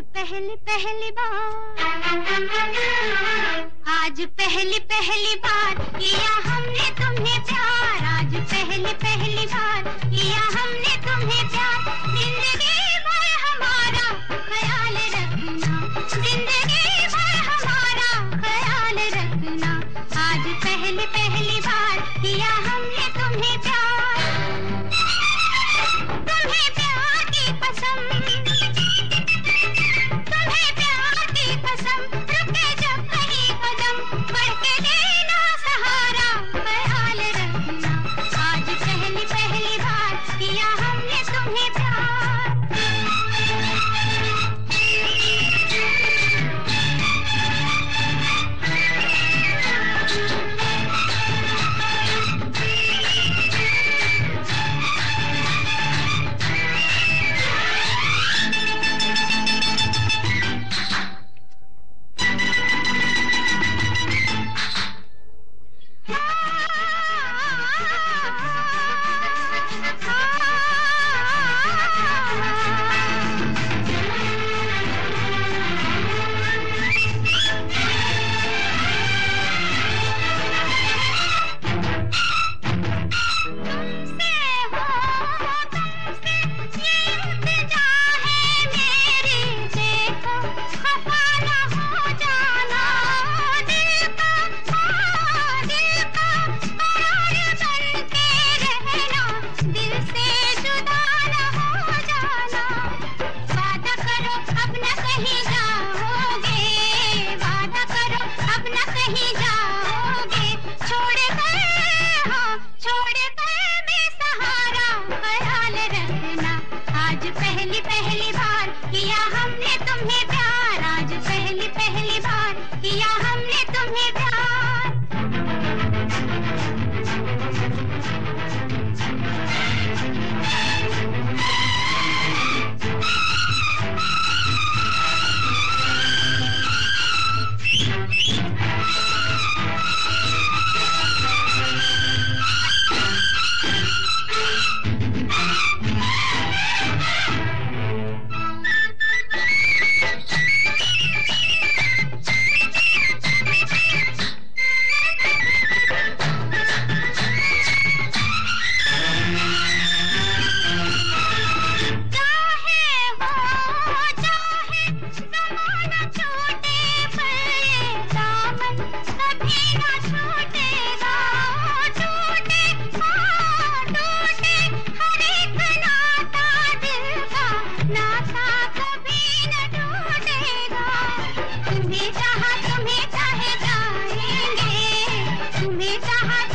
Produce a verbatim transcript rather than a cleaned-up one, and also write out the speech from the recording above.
पहली पहली बार, आज पहली पहली बार किया हमने तुम्हें प्यार। आज पहली पहली बार किया हमने तुम्हें प्यार। जिंदगी भर हमारा ख्याल रखना, जिंदगी भर हमारा ख्याल रखना। आज पहली पहली बार किया हमने तुम्हें प्यार। तुम्हें प्यार की कसम, तुम्हें प्यार की कसम, रुके जब कहीं कदम, बढ़ के देना सहारा, ख्याल रखना। आज पहली पहली बार किया हमने तुम्हें प्यार। पहली पहली बार किया हमने तुम्हें प्यार। आज पहली पहली बार किया हमने तुम्हें प्यार। तुम्हें चाहा तुम्हें चाहे जाएंगे, तुम्हें चाहा